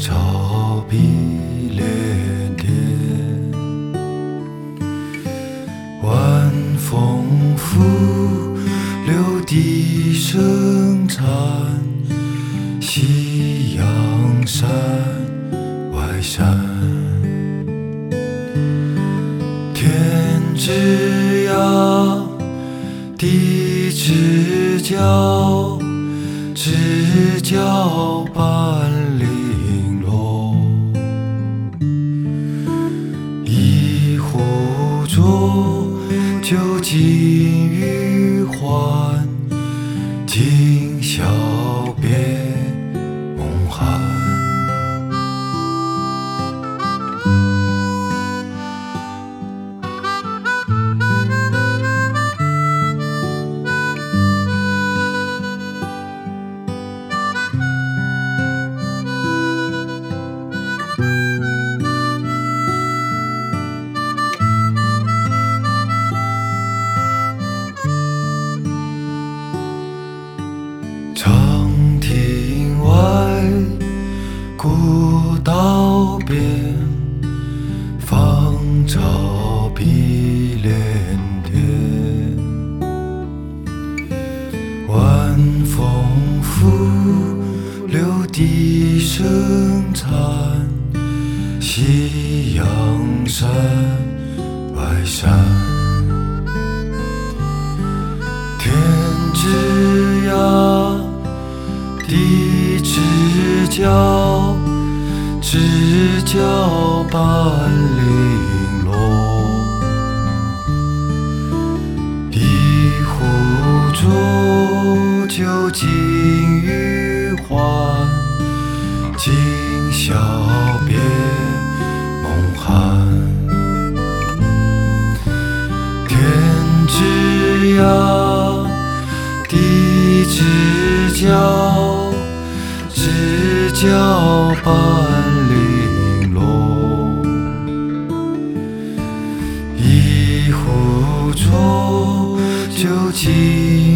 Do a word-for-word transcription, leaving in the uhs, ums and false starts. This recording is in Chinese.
照碧连天，晚风拂柳笛声残，夕阳山外山。天之涯，地之角，知交半零落。一壶浊酒尽余欢，今宵别梦寒。长亭外，古道边，芳草碧连天。晚风拂柳笛声残，夕阳山外山。天之涯，地之角，知交半零落。一壶浊酒尽余欢，今宵别梦寒。天之涯，地之角，知交半零落。一壶浊酒尽